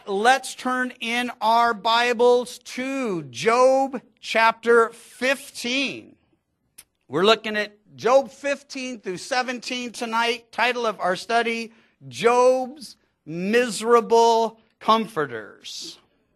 Let's turn in our Bibles to Job chapter 15. We're looking at Job 15 through 17 tonight. Title of our study, Job's Miserable Comforters.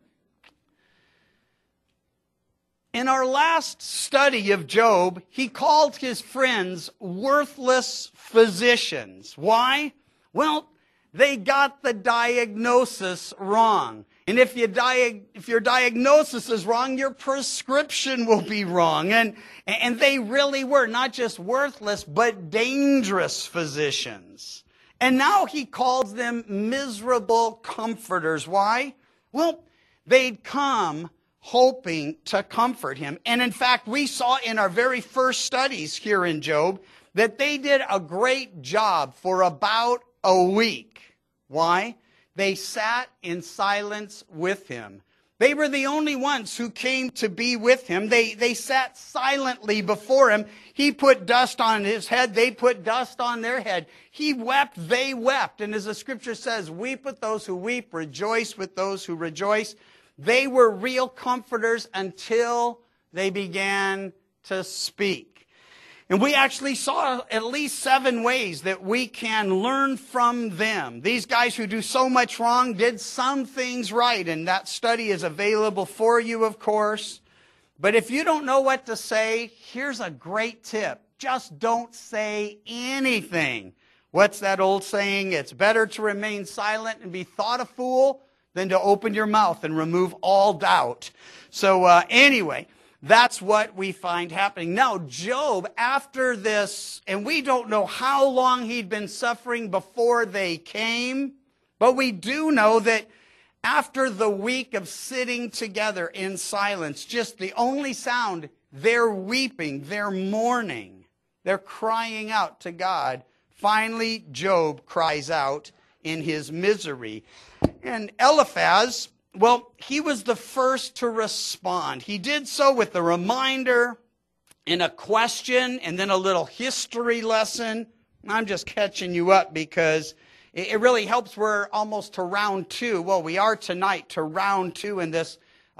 In our last study of Job, he called his friends worthless physicians. Why? Well, they got the diagnosis wrong. And if your diagnosis is wrong, your prescription will be wrong. And they really were not just worthless, but dangerous physicians. And now he calls them miserable comforters. Why? Well, they'd come hoping to comfort him. And in fact, we saw in our very first studies here in Job that they did a great job for about a week. Why? They sat in silence with him. They were the only ones who came to be with him. They sat silently before him. He put dust on his head. They put dust on their head. He wept. They wept. And as the scripture says, weep with those who weep, rejoice with those who rejoice. They were real comforters until they began to speak. And we actually saw at least 7 ways that we can learn from them. These guys who do so much wrong did some things right, and that study is available for you, of course. But if you don't know what to say, here's a great tip. Just don't say anything. What's that old saying? It's better to remain silent and be thought a fool than to open your mouth and remove all doubt. So anyway, that's what we find happening. Now, Job, after this, and we don't know how long he'd been suffering before they came, but we do know that after the week of sitting together in silence, just the only sound, they're weeping, they're mourning, they're crying out to God. Finally, Job cries out in his misery. And Eliphaz, well, he was the first to respond. He did so with a reminder and a question and then a little history lesson. I'm just catching you up because it really helps. We're almost to round 2. Well, we are tonight to round 2 in this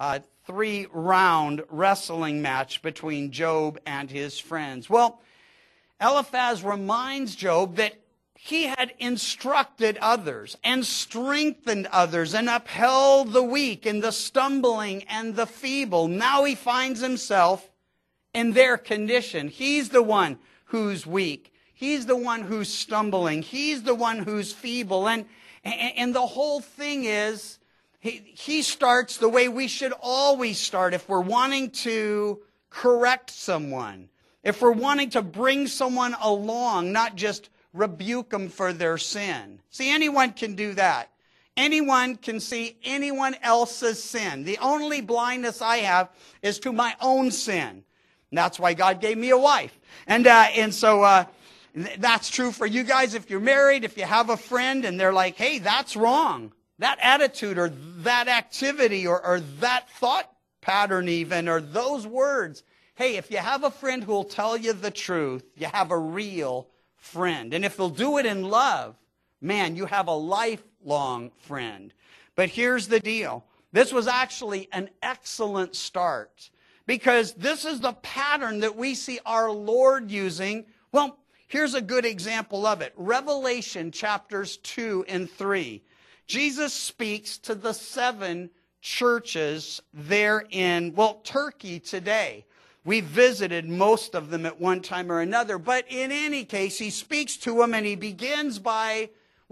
3-round wrestling match between Job and his friends. Well, Eliphaz reminds Job that he had instructed others and strengthened others and upheld the weak and the stumbling and the feeble. Now he finds himself in their condition. He's the one who's weak. He's the one who's stumbling. He's the one who's feeble. And the whole thing is, he starts the way we should always start if we're wanting to correct someone, if we're wanting to bring someone along, not just rebuke them for their sin. See, anyone can do that. Anyone can see anyone else's sin. The only blindness I have is to my own sin. And that's why God gave me a wife. And so that's true for you guys if you're married, if you have a friend and they're like, hey, that's wrong. That attitude or that activity or that thought pattern even or those words. Hey, if you have a friend who will tell you the truth, you have a real friend. And if they'll do it in love, man, you have a lifelong friend. But here's the deal. This was actually an excellent start because this is the pattern that we see our Lord using. Well, here's a good example of it. Revelation chapters 2 and 3. Jesus speaks to the 7 churches there in, Turkey today. We visited most of them at one time or another. But in any case, he speaks to them and he begins by,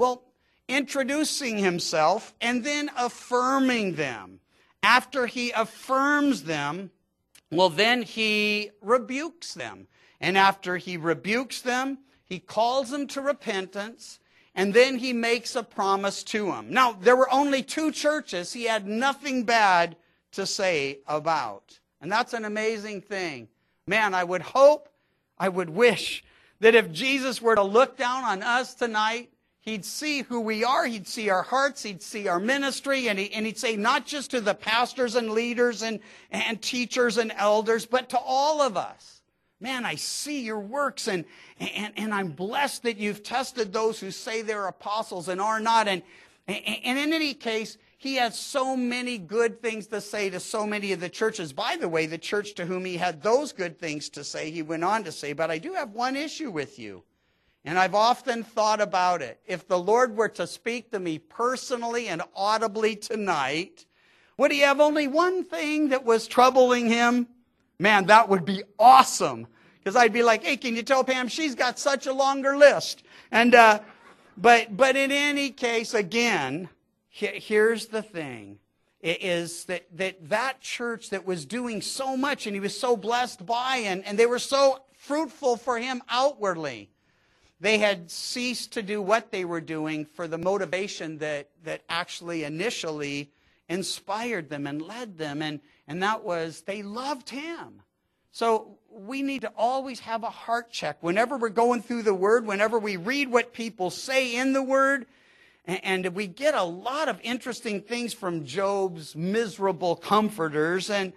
introducing himself and then affirming them. After he affirms them, then he rebukes them. And after he rebukes them, he calls them to repentance. And then he makes a promise to them. Now, there were only 2 churches he had nothing bad to say about. And that's an amazing thing. Man, I would hope, I would wish that if Jesus were to look down on us tonight, he'd see who we are, he'd see our hearts, he'd see our ministry, and he'd say not just to the pastors and leaders and teachers and elders, but to all of us. Man, I see your works, and I'm blessed that you've tested those who say they're apostles and are not. And in any case, he has so many good things to say to so many of the churches. By the way, the church to whom he had those good things to say, he went on to say, but I do have one issue with you. And I've often thought about it. If the Lord were to speak to me personally and audibly tonight, would he have only one thing that was troubling him? Man, that would be awesome. Because I'd be like, hey, can you tell Pam she's got such a longer list? And but in any case, again, here's the thing. It is that church that was doing so much and he was so blessed by and they were so fruitful for him outwardly. They had ceased to do what they were doing for the motivation that actually initially inspired them and led them. And that was they loved him. So we need to always have a heart check. Whenever we're going through the Word, whenever we read what people say in the Word, and we get a lot of interesting things from Job's miserable comforters. And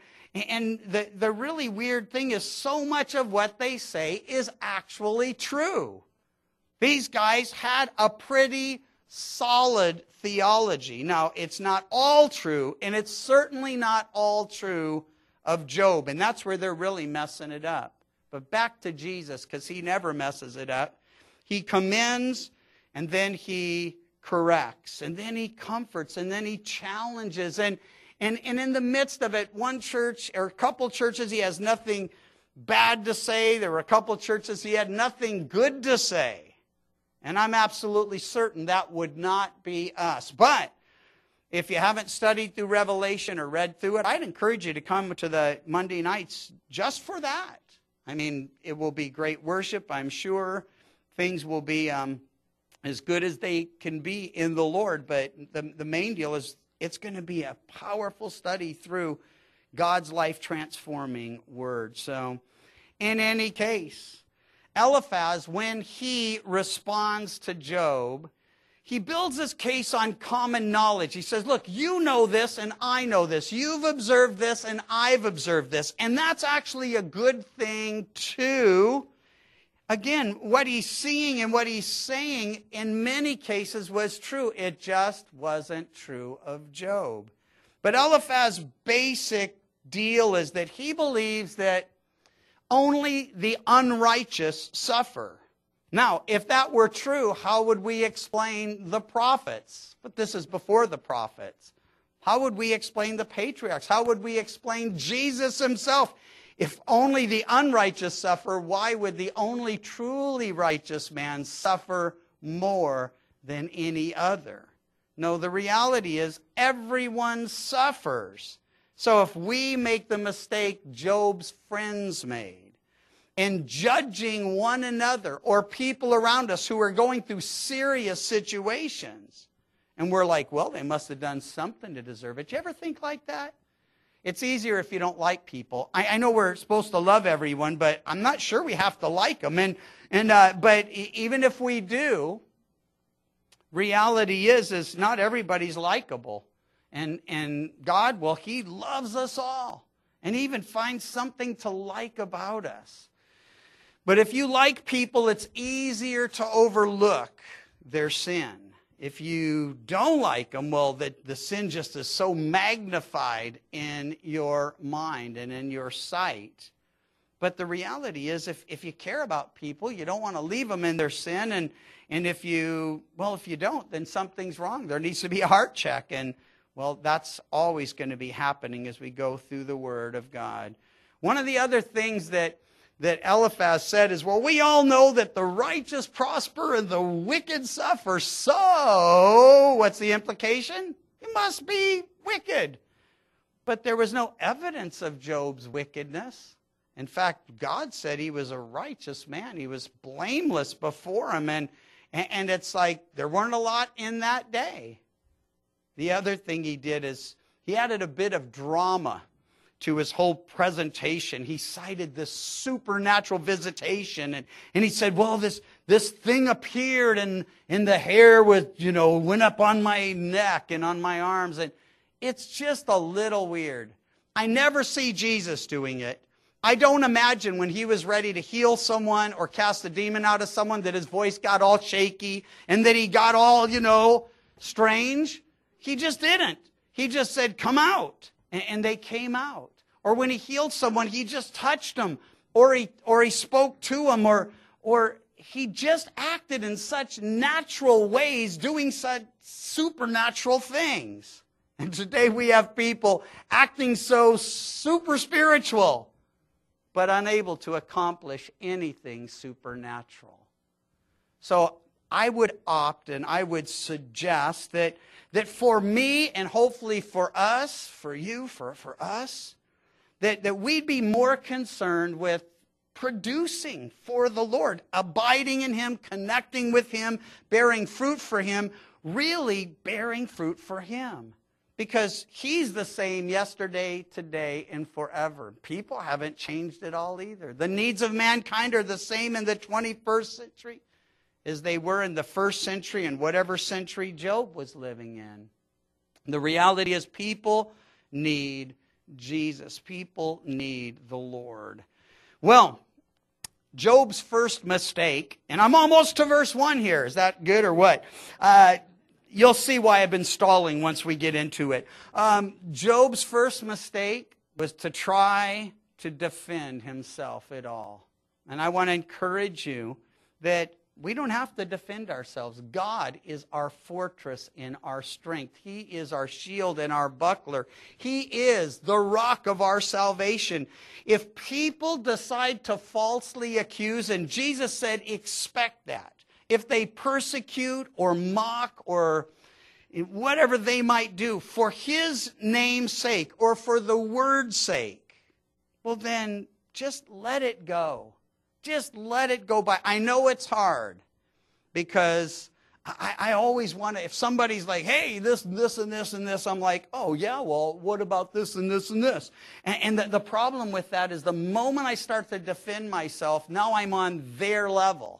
the really weird thing is so much of what they say is actually true. These guys had a pretty solid theology. Now, it's not all true, and it's certainly not all true of Job. And that's where they're really messing it up. But back to Jesus, because he never messes it up. He commends, and then he corrects, and then he comforts, and then he challenges. And in the midst of it, one church or a couple churches, he has nothing bad to say. There were a couple churches he had nothing good to say. And I'm absolutely certain that would not be us. But if you haven't studied through Revelation or read through it, I'd encourage you to come to the Monday nights just for that. I mean, it will be great worship, I'm sure. Things will be as good as they can be in the Lord. But the main deal is it's going to be a powerful study through God's life-transforming word. So, in any case, Eliphaz, when he responds to Job, he builds his case on common knowledge. He says, look, you know this and I know this. You've observed this and I've observed this. And that's actually a good thing too. Again, what he's seeing and what he's saying in many cases was true. It just wasn't true of Job. But Eliphaz's basic deal is that he believes that only the unrighteous suffer. Now, if that were true, how would we explain the prophets? But this is before the prophets. How would we explain the patriarchs? How would we explain Jesus himself? If only the unrighteous suffer, why would the only truly righteous man suffer more than any other? No, the reality is everyone suffers. So if we make the mistake Job's friends made in judging one another or people around us who are going through serious situations, and we're like, well, they must have done something to deserve it. You ever think like that? It's easier if you don't like people. I know we're supposed to love everyone, but I'm not sure we have to like them. But even if we do, reality is not everybody's likable. And God, well, he loves us all. And he even finds something to like about us. But if you like people, it's easier to overlook their sin. If you don't like them, well, the sin just is so magnified in your mind and in your sight. But the reality is, if you care about people, you don't want to leave them in their sin. And if you don't, then something's wrong. There needs to be a heart check. And, well, that's always going to be happening as we go through the Word of God. One of the other things that Eliphaz said is, well, we all know that the righteous prosper and the wicked suffer. So, what's the implication? It must be wicked. But there was no evidence of Job's wickedness. In fact, God said he was a righteous man. He was blameless before him. And it's like there weren't a lot in that day. The other thing he did is he added a bit of drama to his whole presentation. He cited this supernatural visitation, and he said, well, this thing appeared, and the hair went up on my neck and on my arms, and it's just a little weird. I never see Jesus doing it. I don't imagine when he was ready to heal someone or cast a demon out of someone that his voice got all shaky and that he got all, strange. He just didn't. he just said, come out. And they came out. Or when he healed someone, he just touched them. Or he spoke to them. Or he just acted in such natural ways, doing such supernatural things. And today we have people acting so super spiritual, but unable to accomplish anything supernatural. So I would opt and I would suggest that for me and hopefully for us, for you, for us, that we'd be more concerned with producing for the Lord, abiding in Him, connecting with Him, bearing fruit for Him, really bearing fruit for Him. Because He's the same yesterday, today, and forever. People haven't changed at all either. The needs of mankind are the same in the 21st century as they were in the first century and whatever century Job was living in. The reality is people need Jesus. People need the Lord. Well, Job's first mistake, and I'm almost to verse 1 here. Is that good or what? You'll see why I've been stalling once we get into it. Job's first mistake was to try to defend himself at all. And I want to encourage you that we don't have to defend ourselves. God is our fortress and our strength. He is our shield and our buckler. He is the rock of our salvation. If people decide to falsely accuse, and Jesus said, expect that. If they persecute or mock or whatever they might do for His name's sake or for the word's sake, well then just let it go. Just let it go by. I know it's hard because I always want to, if somebody's like, hey, this, and this, and this, I'm like, oh yeah, well, what about this and this and this? And the problem with that is the moment I start to defend myself, now I'm on their level.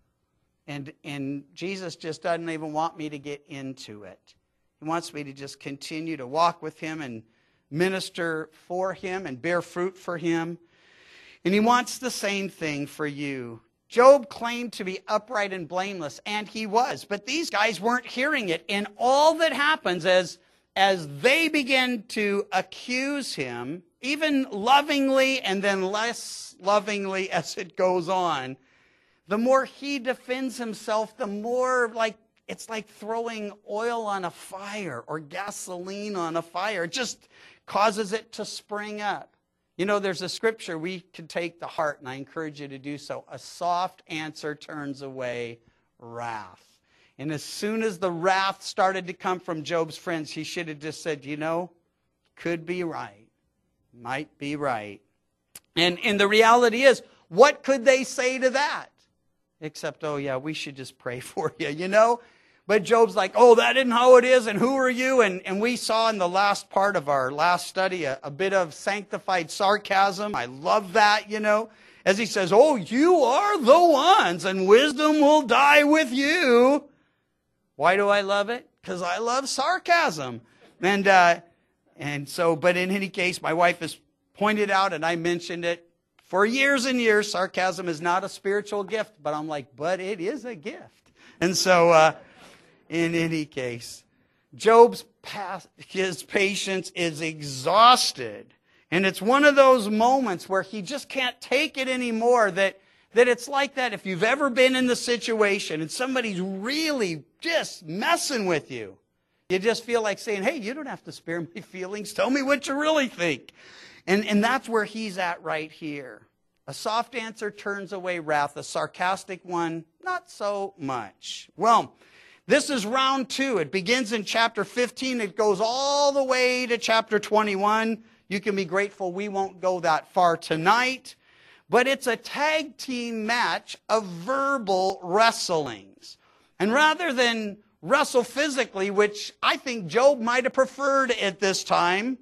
And Jesus just doesn't even want me to get into it. He wants me to just continue to walk with Him and minister for Him and bear fruit for Him. And He wants the same thing for you. Job claimed to be upright and blameless, and he was. But these guys weren't hearing it. And all that happens as they begin to accuse him, even lovingly and then less lovingly as it goes on, the more he defends himself, the more it's like throwing oil on a fire or gasoline on a fire. It just causes it to spring up. You know, there's a scripture we could take to heart, and I encourage you to do so. A soft answer turns away wrath. And as soon as the wrath started to come from Job's friends, he should have just said, you know, could be right, might be right. And the reality is, what could they say to that? Except, oh yeah, we should just pray for you, you know? But Job's like, oh, that isn't how it is, and who are you? And we saw in the last part of our last study a bit of sanctified sarcasm. I love that, you know, as he says, oh, you are the ones, and wisdom will die with you. Why do I love it? Because I love sarcasm. And so, but in any case, my wife has pointed out, and I mentioned it for years and years, sarcasm is not a spiritual gift. But I'm like, but it is a gift. And so, in any case, Job's his patience is exhausted. And it's one of those moments where he just can't take it anymore. That it's like that if you've ever been in the situation and somebody's really just messing with you. You just feel like saying, hey, you don't have to spare my feelings. Tell me what you really think. And that's where he's at right here. A soft answer turns away wrath. A sarcastic one, not so much. Well, this is round 2. It begins in chapter 15. It goes all the way to chapter 21. You can be grateful we won't go that far tonight. But it's a tag team match of verbal wrestlings. And rather than wrestle physically, which I think Job might have preferred at this time,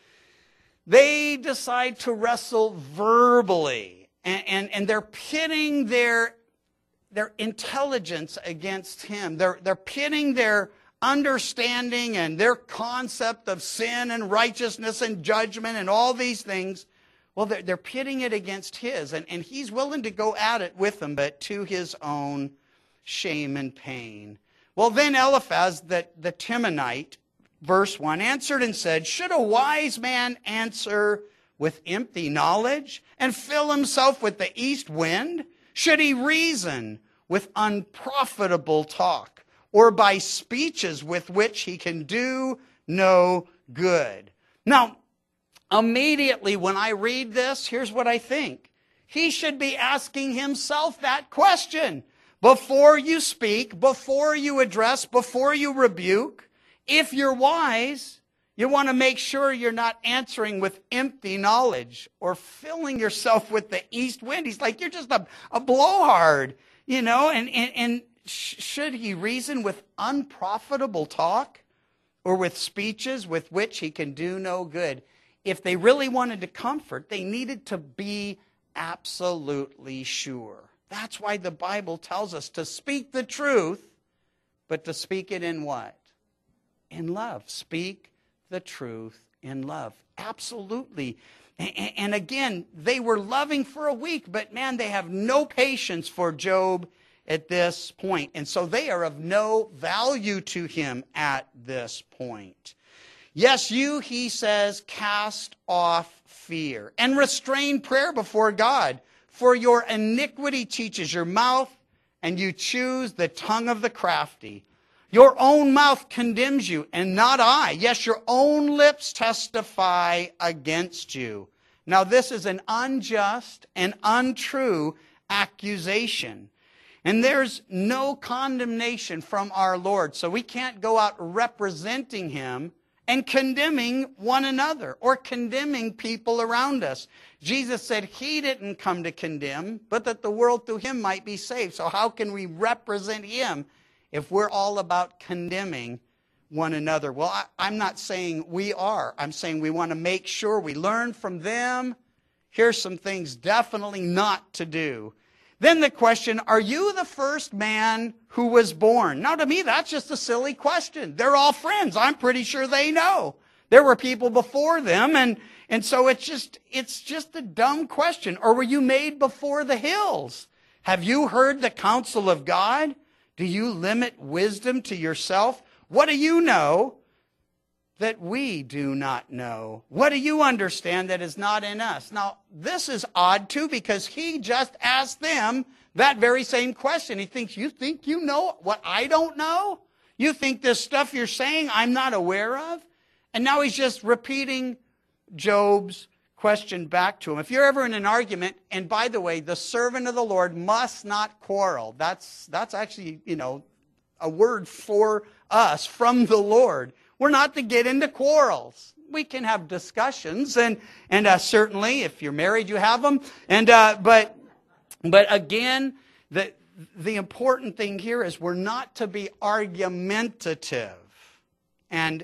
they decide to wrestle verbally. And they're pitting their intelligence against him. They're pitting their understanding and their concept of sin and righteousness and judgment and all these things. Well, they're pitting it against his. And he's willing to go at it with them, but to his own shame and pain. Well, then Eliphaz, the Temanite, verse 1, answered and said, should a wise man answer with empty knowledge and fill himself with the east wind? Should he reason with unprofitable talk, or by speeches with which he can do no good? Now, immediately when I read this, here's what I think. He should be asking himself that question. Before you speak, before you address, before you rebuke, if you're wise, you want to make sure you're not answering with empty knowledge or filling yourself with the east wind. He's like, you're just a blowhard, you know, and should he reason with unprofitable talk or with speeches with which he can do no good? If they really wanted to comfort, they needed to be absolutely sure. That's why the Bible tells us to speak the truth, but to speak it in what? In love. Speak the truth in love. Absolutely. And again, they were loving for a week, but man, they have no patience for Job at this point. And so they are of no value to him at this point. Yes, you, he says, cast off fear and restrain prayer before God. For your iniquity teaches your mouth, and you choose the tongue of the crafty. Your own mouth condemns you, and not I. Yes, your own lips testify against you. Now, this is an unjust and untrue accusation. And there's no condemnation from our Lord. So we can't go out representing him and condemning one another or condemning people around us. Jesus said he didn't come to condemn, but that the world through him might be saved. So how can we represent him if we're all about condemning one another? Well, I'm not saying we are. I'm saying we want to make sure we learn from them. Here's some things definitely not to do. Then the question, are you the first man who was born? Now, to me, that's just a silly question. They're all friends. I'm pretty sure they know. There were people before them, and so it's just a dumb question. Or were you made before the hills? Have you heard the counsel of God? Do you limit wisdom to yourself? What do you know that we do not know? What do you understand that is not in us? Now, this is odd too, because he just asked them that very same question. He thinks, you think you know what I don't know? You think this stuff you're saying I'm not aware of? And now he's just repeating Job's question back to him. If you're ever in an argument, and by the way, the servant of the Lord must not quarrel. That's actually, a word for us from the Lord. We're not to get into quarrels. We can have discussions, and certainly, if you're married, you have them. But again, the important thing here is we're not to be argumentative, and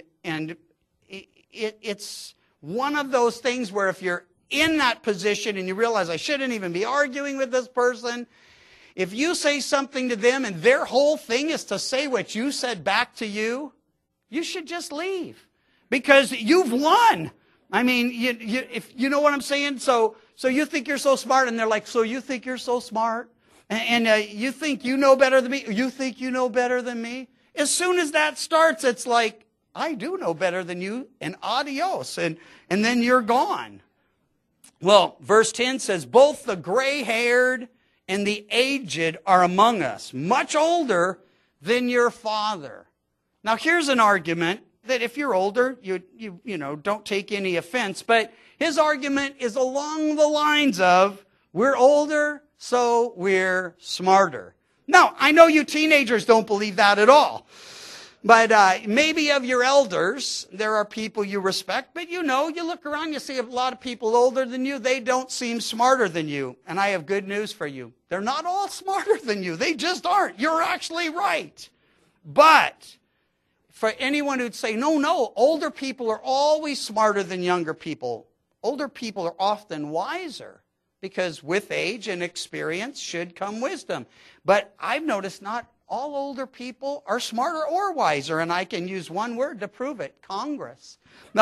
it's one of those things where if you're in that position and you realize I shouldn't even be arguing with this person, if you say something to them and their whole thing is to say what you said back to you, you should just leave, because you've won. I mean, if you know what I'm saying. So you think you're so smart, and they're like, so you think you're so smart, and you think you know better than me. You think you know better than me. As soon as that starts, it's like, I do know better than you, and adios, and then you're gone. Well, verse 10 says, both the gray-haired and the aged are among us, much older than your father. Now, here's an argument that if you're older, you don't take any offense, but his argument is along the lines of, we're older, so we're smarter. Now, I know you teenagers don't believe that at all. But maybe of your elders, there are people you respect. But you look around, you see a lot of people older than you. They don't seem smarter than you. And I have good news for you. They're not all smarter than you. They just aren't. You're actually right. But for anyone who'd say, no, older people are always smarter than younger people. Older people are often wiser, because with age and experience should come wisdom. But I've noticed not all older people are smarter or wiser, and I can use one word to prove it: Congress.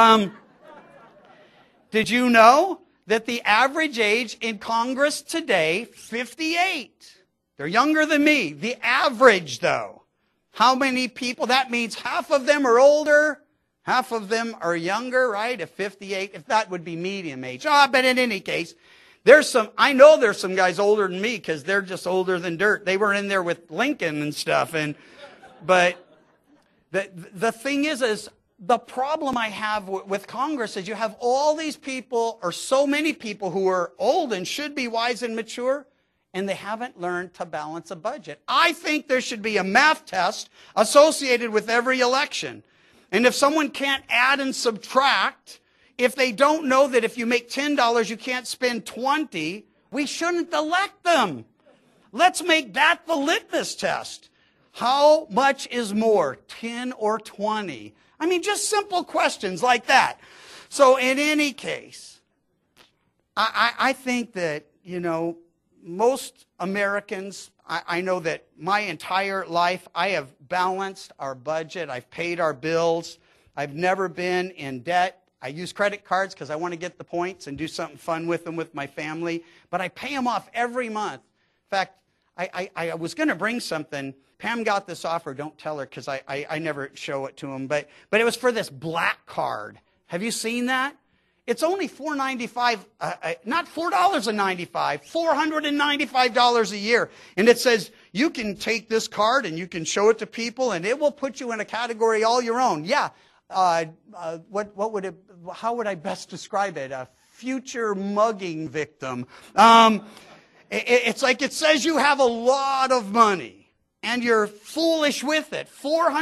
Did you know that the average age in Congress today, 58? They're younger than me. The average, though. How many people? That means half of them are older, Half of them are younger, right? If 58, if that would be medium age. Oh, but in any case, I know there's some guys older than me because they're just older than dirt. They were in there with Lincoln and stuff. But the thing is the problem I have with Congress is you have all these people, or so many people who are old and should be wise and mature, and they haven't learned to balance a budget. I think there should be a math test associated with every election. And if someone can't add and subtract, if they don't know that if you make $10, you can't spend 20, we shouldn't elect them. Let's make that the litmus test. How much is more, 10 or 20? I mean, just simple questions like that. So in any case, I think that, most Americans, I know that my entire life, I have balanced our budget. I've paid our bills. I've never been in debt. I use credit cards because I want to get the points and do something fun with them with my family. But I pay them off every month. In fact, I was going to bring something. Pam got this offer. Don't tell her because I never show it to them. But it was for this black card. Have you seen that? It's only $4.95, not $4.95, $495 a year. And it says you can take this card and you can show it to people and it will put you in a category all your own. Yeah. How would I best describe it? A future mugging victim. It's like it says you have a lot of money and you're foolish with it.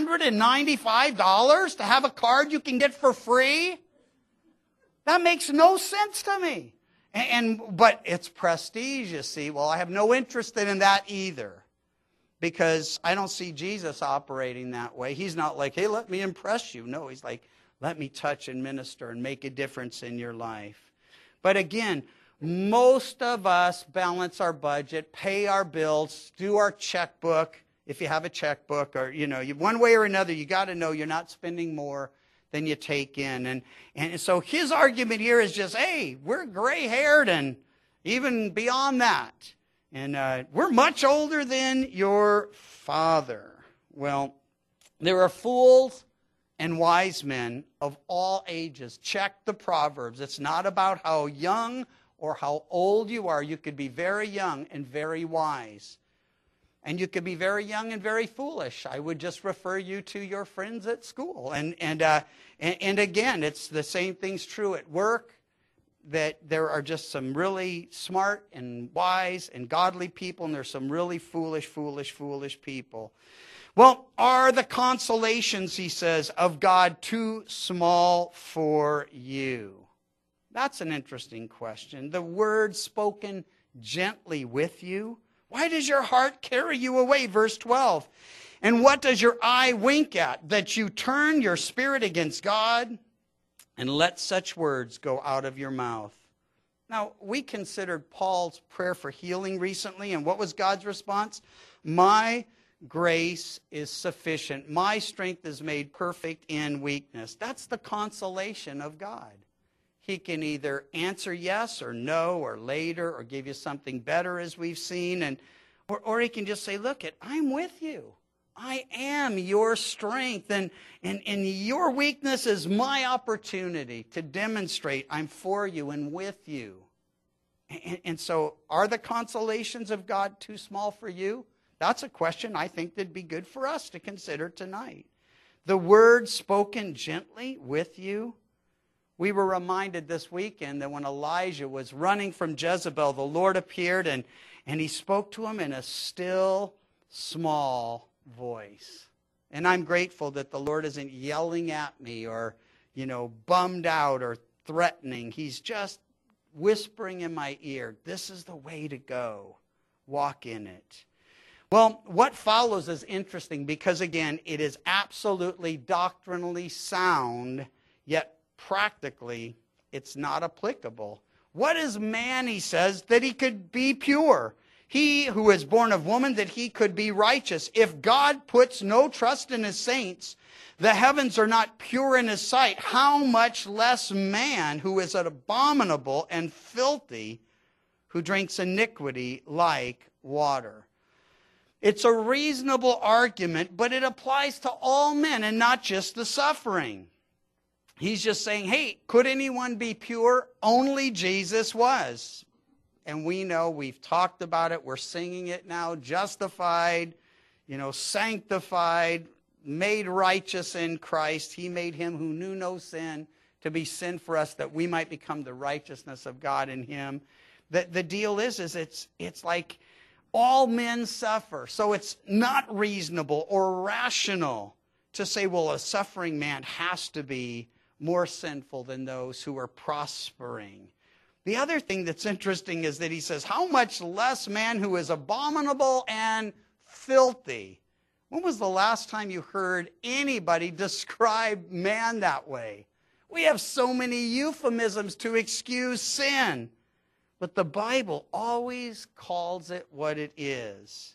$495 to have a card you can get for free? That makes no sense to me. But it's prestige, you see. Well, I have no interest in that either. Because I don't see Jesus operating that way. He's not like, hey, let me impress you. No, he's like, let me touch and minister and make a difference in your life. But again, most of us balance our budget, pay our bills, do our checkbook. If you have a checkbook or, one way or another, you got to know you're not spending more than you take in. And so his argument here is just, hey, we're gray-haired and even beyond that. And we're much older than your father. Well, there are fools and wise men of all ages. Check the Proverbs. It's not about how young or how old you are. You could be very young and very wise. And you could be very young and very foolish. I would just refer you to your friends at school. And again, it's the same thing's true at work, that there are just some really smart and wise and godly people, and there's some really foolish people. Well, are the consolations, he says, of God too small for you? That's an interesting question. The word spoken gently with you. Why does your heart carry you away? Verse 12. And what does your eye wink at? That you turn your spirit against God and let such words go out of your mouth. Now, we considered Paul's prayer for healing recently, and what was God's response? My grace is sufficient. My strength is made perfect in weakness. That's the consolation of God. He can either answer yes or no or later or give you something better, as we've seen. Or he can just say, look, I'm with you. I am your strength. And your weakness is my opportunity to demonstrate I'm for you and with you. And so are the consolations of God too small for you? That's a question I think that'd be good for us to consider tonight. The word spoken gently with you. We were reminded this weekend that when Elijah was running from Jezebel, the Lord appeared and he spoke to him in a still, small voice. And I'm grateful that the Lord isn't yelling at me or, bummed out or threatening. He's just whispering in my ear, this is the way to go. Walk in it. Well, what follows is interesting because, again, it is absolutely doctrinally sound, yet practically, it's not applicable. What is man, he says, that he could be pure? He who is born of woman, that he could be righteous. If God puts no trust in his saints, the heavens are not pure in his sight, how much less man who is abominable and filthy, who drinks iniquity like water. It's a reasonable argument, but it applies to all men and not just the suffering. He's just saying, hey, could anyone be pure? Only Jesus was. And we know, we've talked about it, we're singing it now, justified, sanctified, made righteous in Christ. He made him who knew no sin to be sin for us, that we might become the righteousness of God in him. The deal is it's like all men suffer. So it's not reasonable or rational to say, well, a suffering man has to be more sinful than those who are prospering. The other thing that's interesting is that he says, how much less man who is abominable and filthy. When was the last time you heard anybody describe man that way? We have so many euphemisms to excuse sin. But the Bible always calls it what it is.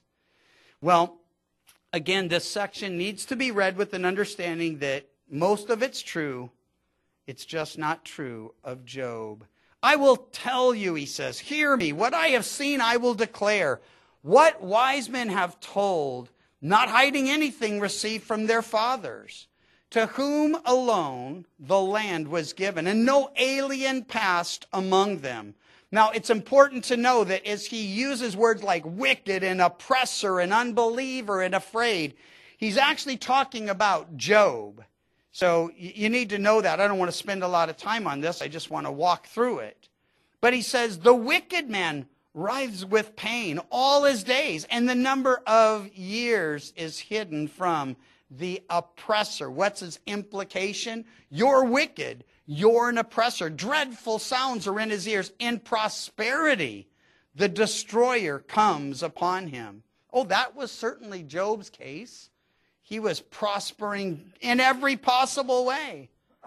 Well, again, this section needs to be read with an understanding that most of it's true. It's just not true of Job. I will tell you, he says, hear me. What I have seen, I will declare. What wise men have told, not hiding anything received from their fathers, to whom alone the land was given, and no alien passed among them. Now, it's important to know that as he uses words like wicked and oppressor and unbeliever and afraid, he's actually talking about Job. So you need to know that. I don't want to spend a lot of time on this. I just want to walk through it. But he says, the wicked man writhes with pain all his days, and the number of years is hidden from the oppressor. What's his implication? You're wicked. You're an oppressor. Dreadful sounds are in his ears. In prosperity, the destroyer comes upon him. Oh, that was certainly Job's case. He was prospering in every possible way.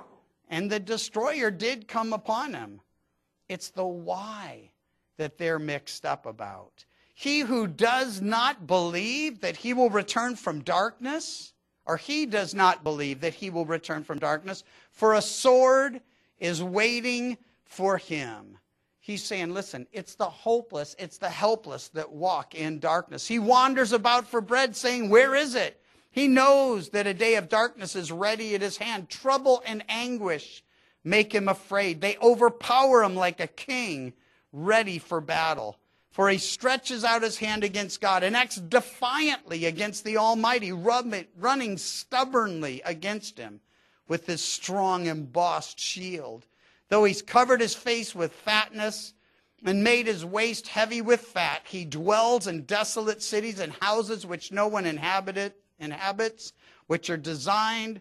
And the destroyer did come upon him. It's the why that they're mixed up about. He who does not believe that he will return from darkness, or he does not believe that he will return from darkness, for a sword is waiting for him. He's saying, listen, it's the hopeless, it's the helpless that walk in darkness. He wanders about for bread, saying, where is it? He knows that a day of darkness is ready at his hand. Trouble and anguish make him afraid. They overpower him like a king ready for battle. For he stretches out his hand against God and acts defiantly against the Almighty, running stubbornly against him with his strong embossed shield. Though he's covered his face with fatness and made his waist heavy with fat, he dwells in desolate cities and houses which no one inhabits, which are destined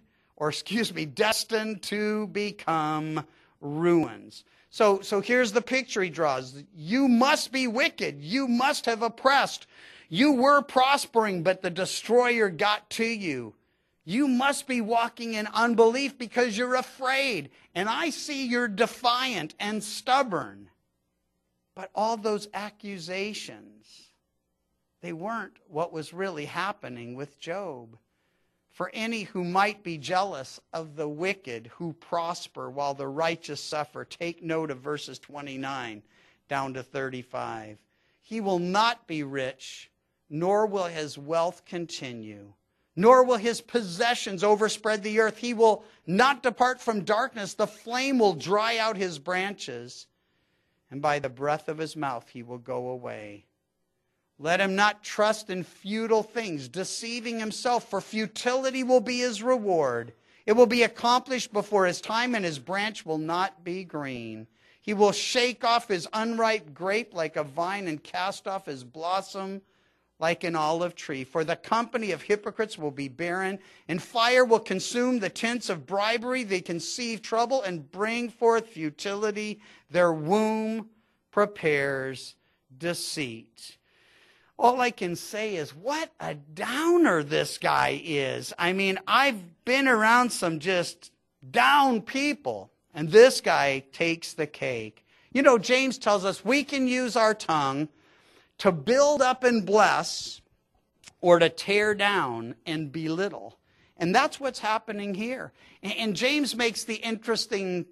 to become ruins. So here's the picture he draws. You must be wicked. You must have oppressed. You were prospering, but the destroyer got to you. You must be walking in unbelief because you're afraid. And I see you're defiant and stubborn. But all those accusations, they weren't what was really happening with Job. For any who might be jealous of the wicked who prosper while the righteous suffer, take note of verses 29 down to 35. He will not be rich, nor will his wealth continue, nor will his possessions overspread the earth. He will not depart from darkness. The flame will dry out his branches, and by the breath of his mouth he will go away. Let him not trust in futile things, deceiving himself, for futility will be his reward. It will be accomplished before his time, and his branch will not be green. He will shake off his unripe grape like a vine and cast off his blossom like an olive tree. For the company of hypocrites will be barren, and fire will consume the tents of bribery. They conceive trouble and bring forth futility. Their womb prepares deceit. All I can say is, what a downer this guy is. I mean, I've been around some just down people, and this guy takes the cake. You know, James tells us we can use our tongue to build up and bless, or to tear down and belittle. And that's what's happening here. And James makes the interesting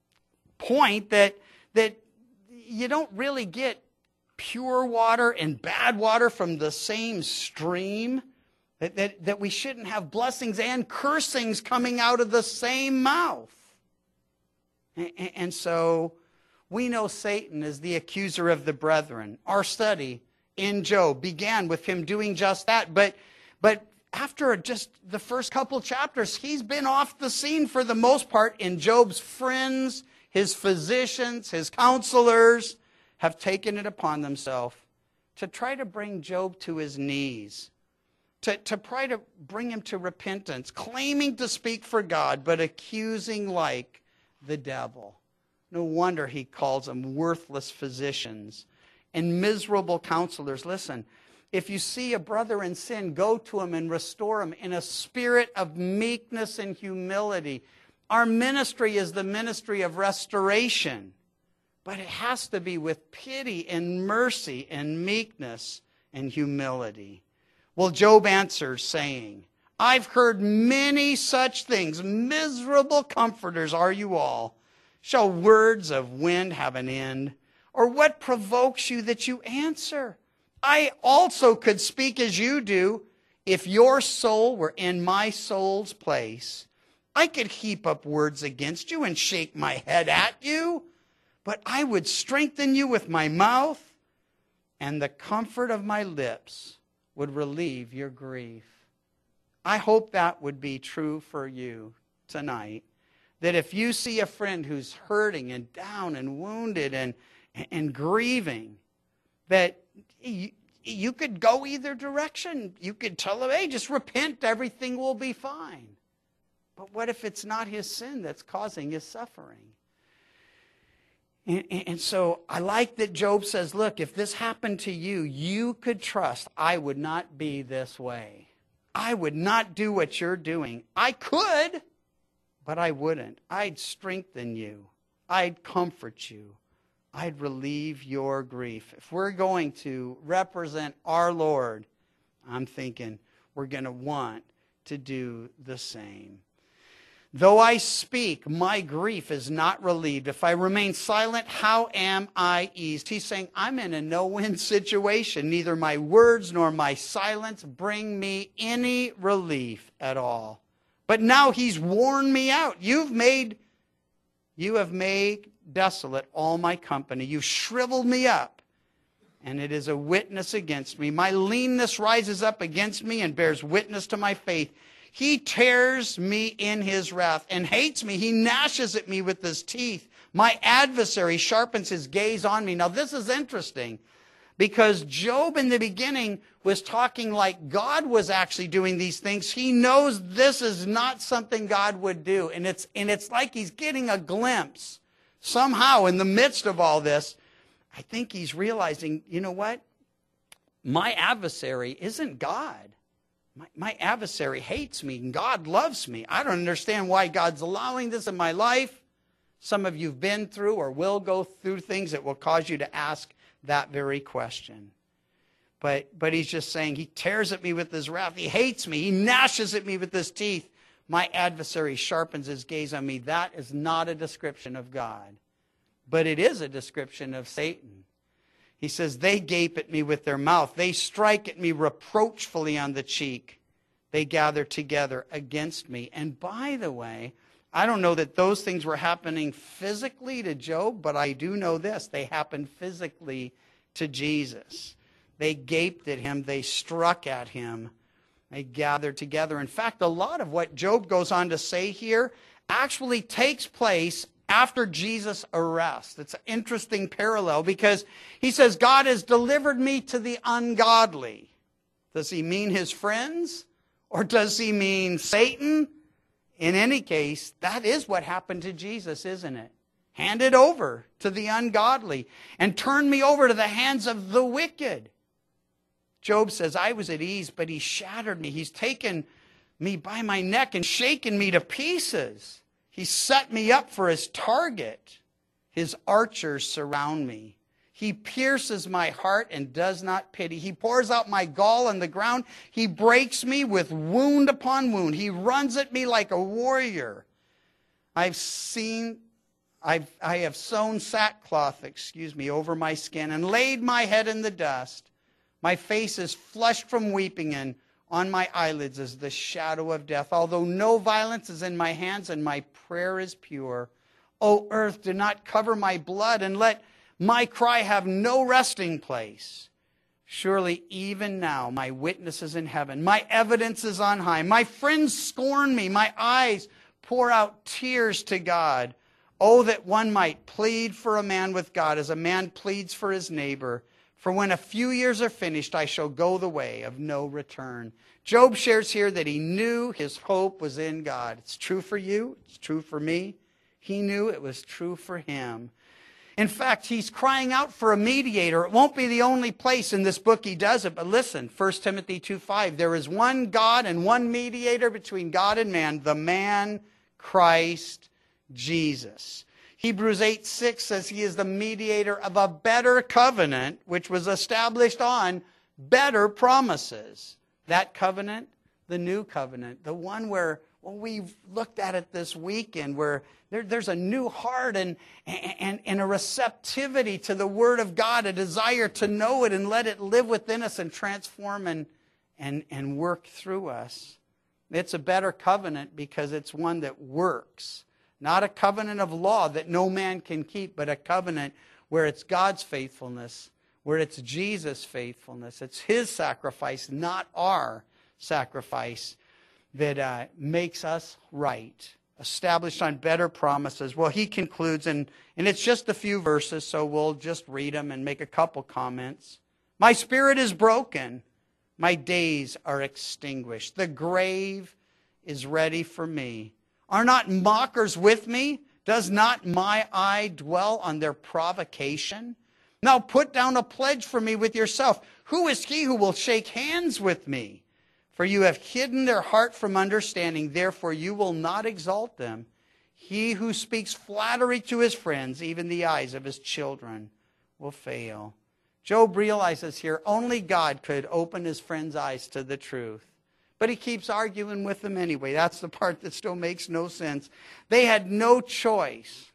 point that you don't really get pure water and bad water from the same stream, that we shouldn't have blessings and cursings coming out of the same mouth. And so we know Satan is the accuser of the brethren. Our study in Job began with him doing just that. But after just the first couple chapters, he's been off the scene for the most part. And Job's friends, his physicians, his counselors have taken it upon themselves to try to bring Job to his knees, to try to bring him to repentance, claiming to speak for God, but accusing like the devil. No wonder he calls them worthless physicians and miserable counselors. Listen, if you see a brother in sin, go to him and restore him in a spirit of meekness and humility. Our ministry is the ministry of restoration, but it has to be with pity and mercy and meekness and humility. Well, Job answers saying, I've heard many such things. Miserable comforters are you all. Shall words of wind have an end? Or what provokes you that you answer? I also could speak as you do. If your soul were in my soul's place, I could heap up words against you and shake my head at you. But I would strengthen you with my mouth, and the comfort of my lips would relieve your grief. I hope that would be true for you tonight. That if you see a friend who's hurting and down and wounded and grieving, that you could go either direction. You could tell them, hey, just repent, everything will be fine. But what if it's not his sin that's causing his suffering? And so I like that Job says, look, if this happened to you, you could trust I would not be this way. I would not do what you're doing. I could, but I wouldn't. I'd strengthen you. I'd comfort you. I'd relieve your grief. If we're going to represent our Lord, I'm thinking we're going to want to do the same. Though I speak, my grief is not relieved. If I remain silent, how am I eased? He's saying, I'm in a no-win situation. Neither my words nor my silence bring me any relief at all. But now he's worn me out. You have made desolate all my company. You've shriveled me up, and it is a witness against me. My leanness rises up against me and bears witness to my faith. He tears me in his wrath and hates me. He gnashes at me with his teeth. My adversary sharpens his gaze on me. Now, this is interesting because Job in the beginning was talking like God was actually doing these things. He knows this is not something God would do. And it's like he's getting a glimpse. Somehow, in the midst of all this, I think he's realizing, you know what? My adversary isn't God. My adversary hates me, and God loves me. I don't understand why God's allowing this in my life. Some of you have been through or will go through things that will cause you to ask that very question. But he's just saying, he tears at me with his wrath. He hates me. He gnashes at me with his teeth. My adversary sharpens his gaze on me. That is not a description of God, but it is a description of Satan. He says, they gape at me with their mouth. They strike at me reproachfully on the cheek. They gather together against me. And by the way, I don't know that those things were happening physically to Job, but I do know this. They happened physically to Jesus. They gaped at him. They struck at him. They gathered together. In fact, a lot of what Job goes on to say here actually takes place after Jesus' arrest. It's an interesting parallel because he says, God has delivered me to the ungodly. Does he mean his friends? Or does he mean Satan? In any case, that is what happened to Jesus, isn't it? Handed over to the ungodly and turned me over to the hands of the wicked. Job says, I was at ease, but he shattered me. He's taken me by my neck and shaken me to pieces. He set me up for his target. His archers surround me. He pierces my heart and does not pity. He pours out my gall on the ground. He breaks me with wound upon wound. He runs at me like a warrior. I have sewn sackcloth, over my skin and laid my head in the dust. My face is flushed from weeping, and on my eyelids is the shadow of death. Although no violence is in my hands and my prayer is pure, O earth, do not cover my blood, and let my cry have no resting place. Surely even now my witness is in heaven, my evidence is on high. My friends scorn me, my eyes pour out tears to God. Oh, that one might plead for a man with God as a man pleads for his neighbor. For when a few years are finished, I shall go the way of no return. Job shares here that he knew his hope was in God. It's true for you. It's true for me. He knew it was true for him. In fact, he's crying out for a mediator. It won't be the only place in this book he does it, but listen, 1 Timothy 2:5, there is one God and one mediator between God and man, the man Christ Jesus. Hebrews 8:6 says he is the mediator of a better covenant, which was established on better promises. That covenant, the new covenant, the one where we've looked at it this weekend, where there's a new heart and a receptivity to the Word of God, a desire to know it and let it live within us and transform and work through us. It's a better covenant because it's one that works. Not a covenant of law that no man can keep, but a covenant where it's God's faithfulness, where it's Jesus' faithfulness. It's His sacrifice, not our sacrifice, that makes us right, established on better promises. Well, he concludes, and it's just a few verses, so we'll just read them and make a couple comments. My spirit is broken. My days are extinguished. The grave is ready for me. Are not mockers with me? Does not my eye dwell on their provocation? Now put down a pledge for me with yourself. Who is he who will shake hands with me? For you have hidden their heart from understanding, therefore you will not exalt them. He who speaks flattery to his friends, even the eyes of his children, will fail. Job realizes here only God could open his friends' eyes to the truth. But he keeps arguing with them anyway. That's the part that still makes no sense. They had no choice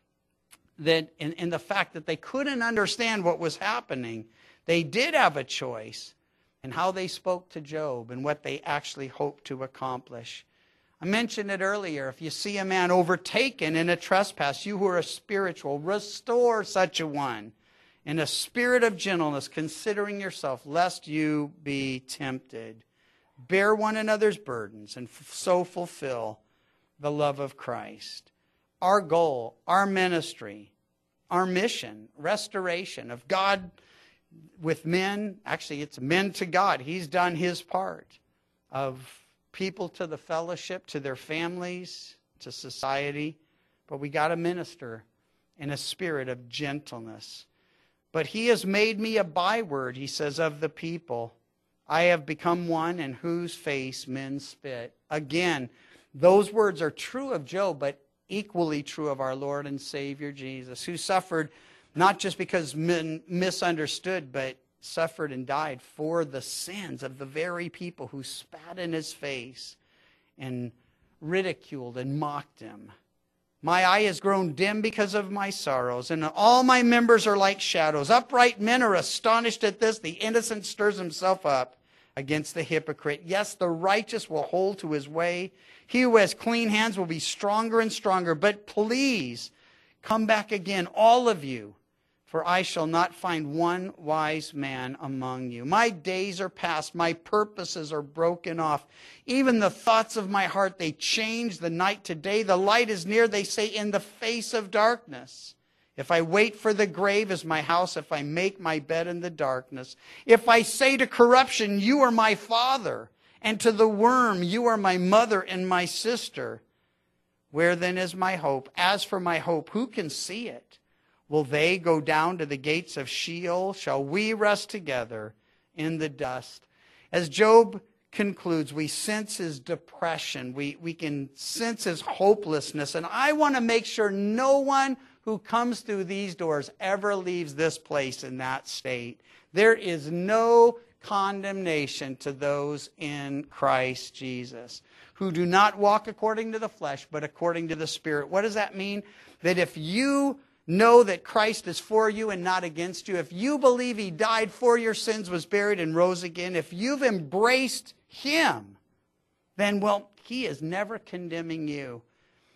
that in the fact that they couldn't understand what was happening. They did have a choice in how they spoke to Job and what they actually hoped to accomplish. I mentioned it earlier. If you see a man overtaken in a trespass, you who are spiritual, restore such a one in a spirit of gentleness, considering yourself, lest you be tempted. Bear one another's burdens and so fulfill the love of Christ. Our goal, our ministry, our mission, restoration of God with men. Actually, it's men to God. He's done his part. Of people to the fellowship, to their families, to society. But we got to minister in a spirit of gentleness. But he has made me a byword, he says, of the people. I have become one in whose face men spit. Again, those words are true of Job, but equally true of our Lord and Savior Jesus, who suffered not just because men misunderstood, but suffered and died for the sins of the very people who spat in his face and ridiculed and mocked him. My eye has grown dim because of my sorrows, and all my members are like shadows. Upright men are astonished at this. The innocent stirs himself up against the hypocrite. Yes, the righteous will hold to his way. He who has clean hands will be stronger and stronger. But please, come back again, all of you, for I shall not find one wise man among you. My days are past, my purposes are broken off. Even the thoughts of my heart, they change the night to day. The light is near, they say, in the face of darkness. If I wait for the grave as my house, if I make my bed in the darkness, if I say to corruption, you are my father, and to the worm, you are my mother and my sister, where then is my hope? As for my hope, who can see it? Will they go down to the gates of Sheol? Shall we rest together in the dust? As Job concludes, we sense his depression. We can sense his hopelessness. And I want to make sure no one who comes through these doors ever leaves this place in that state. There is no condemnation to those in Christ Jesus, who do not walk according to the flesh, but according to the Spirit. What does that mean? That if you know that Christ is for you and not against you, if you believe he died for your sins, was buried, and rose again, if you've embraced him, then, well, he is never condemning you.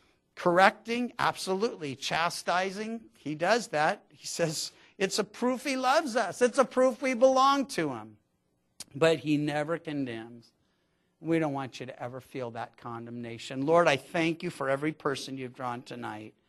Correcting, absolutely. Chastising, he does that. He says it's a proof he loves us. It's a proof we belong to him. But he never condemns. We don't want you to ever feel that condemnation. Lord, I thank you for every person you've drawn tonight.